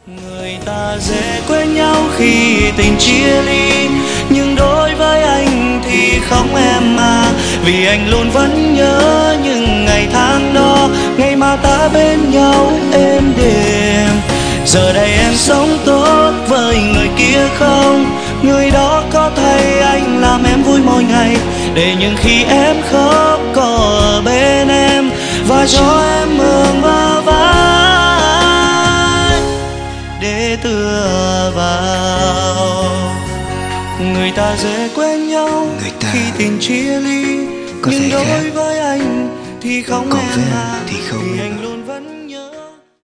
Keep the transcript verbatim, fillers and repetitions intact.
Người ta dễ quên nhau khi tình chia ly, nhưng đối với anh thì không em à. Vì anh luôn vẫn nhớ những ngày tháng đó, ngày mà ta bên nhau êm đềm. Giờ đây em sống tốt với người kia không? Người đó có thấy anh làm em vui mỗi ngày, để những khi em khóc có ở bên em và cho em mượn vào vai để tựa vào. Người ta dễ quên nhau khi tình chia ly, nhưng đối với anh thì không em à. Vì anh luôn